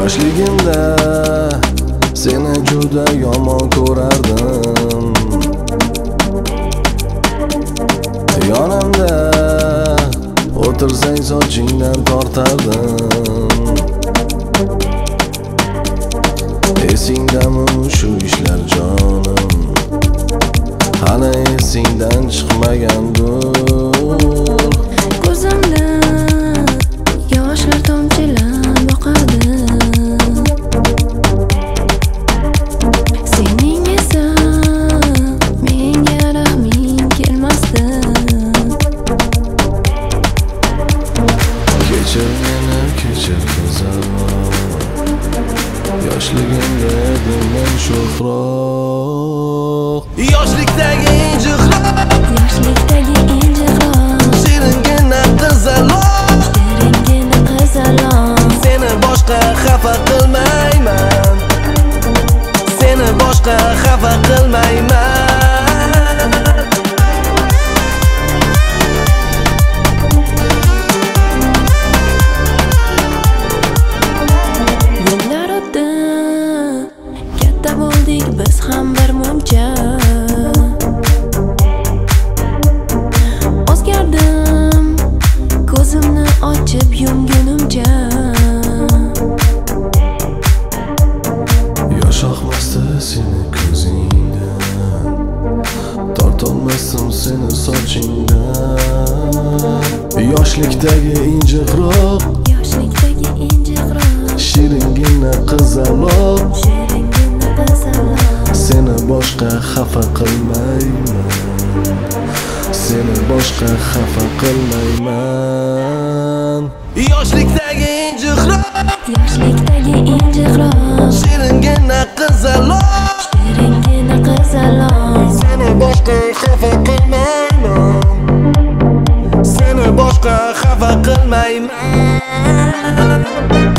Yoshligimda seni juda yomon ko'rardim. Yonimda o'tirsang sochingdan tortardim. Esingdami shu ishlar jonim? Hali esingdan chiqmagandir. Ko'zimda yoshlar tomchilab boqadi. Sening esa menga rahming kelmasdi. Kechir meni, kechir qizaloq. Yoshligimda edim men sho'xroq. Yoshlikdagi injiqroq, Yoshlikdagi injiqroq, shiringina qizaloq. shiringina qizaloq. Seni boshqa xafa qilmayman. Seni boshqa xafa qilmayman. Yillar o'tdi, katta bo'ldik biz ham bir muncha. O'zgardim, ko'zimni ochib yumgunimcha. Yosh oqmasdi seni ko'zingdan, tortolmasdim seni sochingdan. Yoshlikdagi injiqroq, Yoshlikdagi injiqroq, shiringina qizaloq. shiringina qizaloq. Seni boshqa xafa qilmayman. Seni boshqa xafa qilmayman. Yoshlikdagi injiqroq, Yoshlikdagi injiqroq, shiringina qizaloq. shiringina qizaloq. Seni boshqa xafa qilmayman. Seni boshqa xafa qilmayman.